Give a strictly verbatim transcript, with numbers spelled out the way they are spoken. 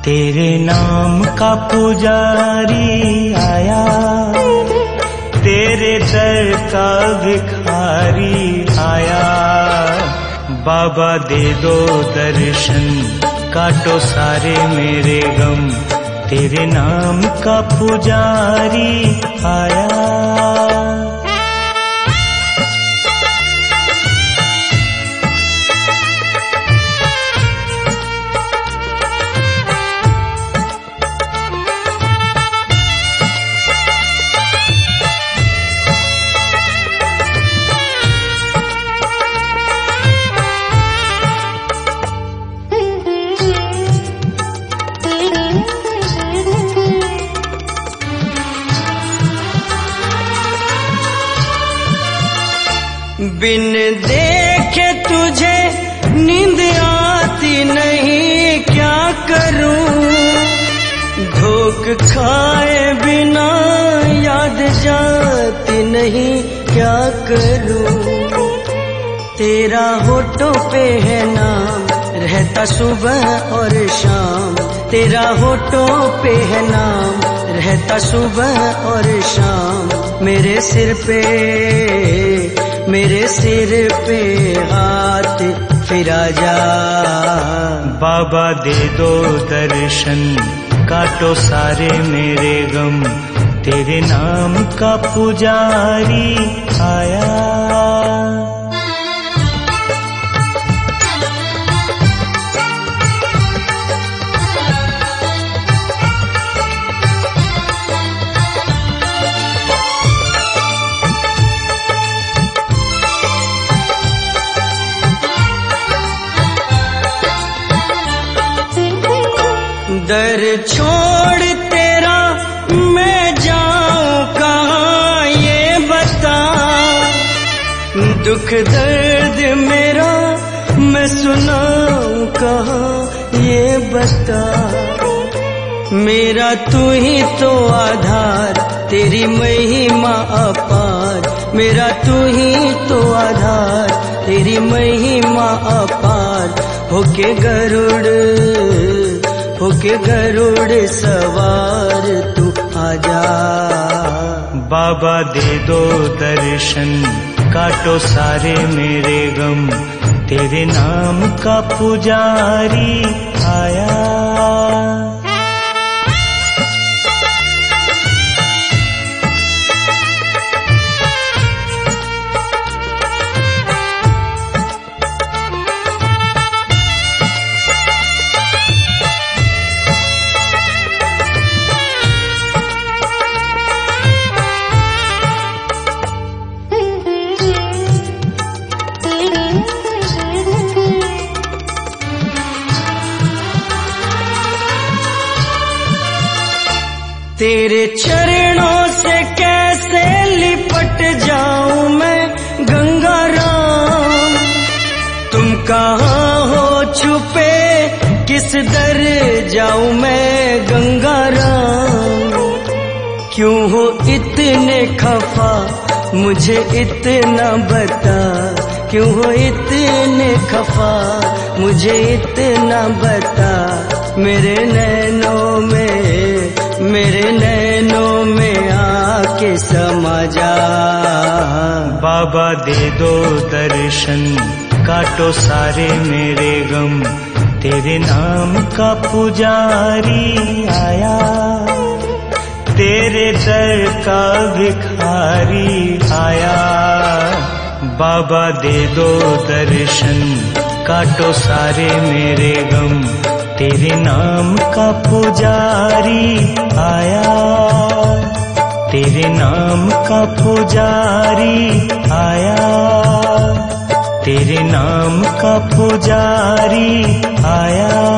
तेरे नाम का पुजारी आया, तेरे दर का भिखारी आया। बाबा दे दो दर्शन, काटो सारे मेरे गम, तेरे नाम का पुजारी आया। बिन देखे तुझे नींद आती नहीं, क्या करूं? धोख खाए बिना याद जाती नहीं, क्या करूं? तेरा होठों पे है नाम, रहता सुबह और शाम। तेरा होठों पे है नाम, रहता सुबह और शाम। मेरे सिर पे मेरे सिर पे हाथ फिरा जा। बाबा दे दो दर्शन, काटो सारे मेरे गम, तेरे नाम का पुजारी आया। दर छोड़ तेरा मैं जाऊं कहाँ, ये बता। दुख दर्द मेरा मैं सुनाऊं कहाँ, ये बता। मेरा तू ही तो आधार, तेरी महिमा अपार। मेरा तू ही तो आधार, तेरी महिमा अपार। होके गरुड़ होके गरुड़ सवार तू आजा। बाबा दे दो दर्शन, काटो सारे मेरे गम, तेरे नाम का पुजारी आया। तेरे चरणों से कैसे लिपट जाऊं मैं गंगा राम। तुम कहाँ हो छुपे, किस दर जाऊं मैं गंगा राम। क्यों हो इतने खफा, मुझे इतना बता। क्यों हो इतने खफा, मुझे इतना बता। मेरे नैनों में मेरे नैनों में आके समा जा। बाबा दे दो दर्शन, काटो सारे मेरे गम, तेरे नाम का पुजारी आया। तेरे दर का भिखारी आया। बाबा दे दो दर्शन, काटो सारे मेरे गम, तेरे नाम का पुजारी आया। तेरे नाम का पुजारी आया। तेरे नाम का पुजारी आया।